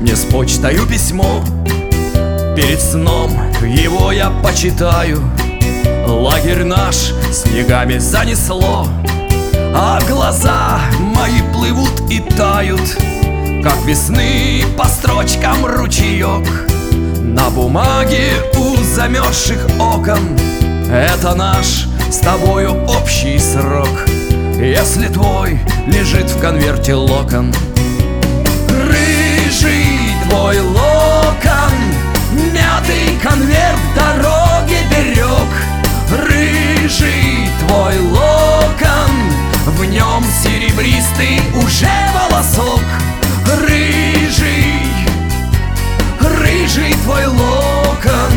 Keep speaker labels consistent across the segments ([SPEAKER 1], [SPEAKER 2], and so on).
[SPEAKER 1] мне с почтою письмо. Перед сном его я почитаю. Лагерь наш снегами занесло, а глаза мои плывут и тают, как весны по строчкам ручеек. На бумаге у замерзших окон это наш с тобою общий срок. Если твой лежит в конверте локон, рыжий твой локон, мятый конверт дороги берег. Рыжий твой локон, в нем серебристый уже волосок. Рыжий, рыжий твой локон.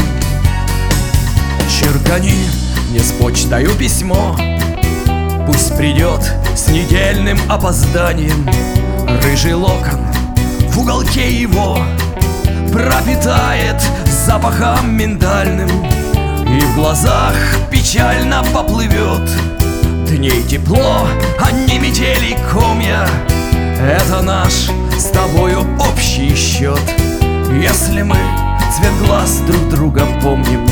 [SPEAKER 1] Черкани мне с почтою письмо, пусть придет с недельным опозданием. Рыжий локон в уголке его пропитает запахом миндальным, и в глазах печально поплывет. Дней тепло, а не метели комья, это наш с тобою общий счет. Если мы цвет глаз друг друга помним.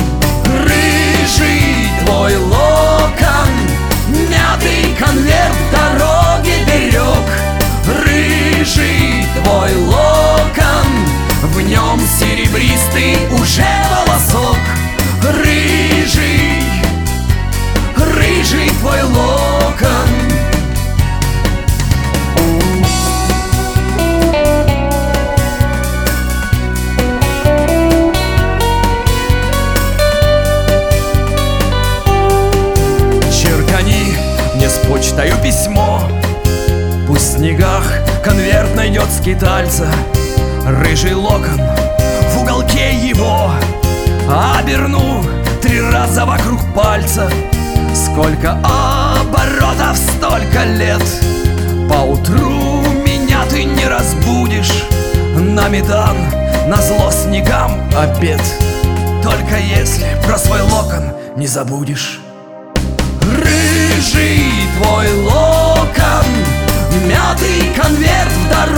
[SPEAKER 1] Рыжий твой локон, мятый конверт дороги берег. Рыжий твой локон, в нем серебристый уже волосок. Рыжий, рыжий твой локон. Черкани мне с почтою письмо, пусть в снегах конверт найдет скитальца. Рыжий локон в уголке его оберну 3 раза вокруг пальца. Сколько оборотов, столько лет. Поутру меня ты не разбудишь, на метан, назло снегам обед. Только если про свой локон не забудешь. Рыжий твой локон, мятый конверт в дороге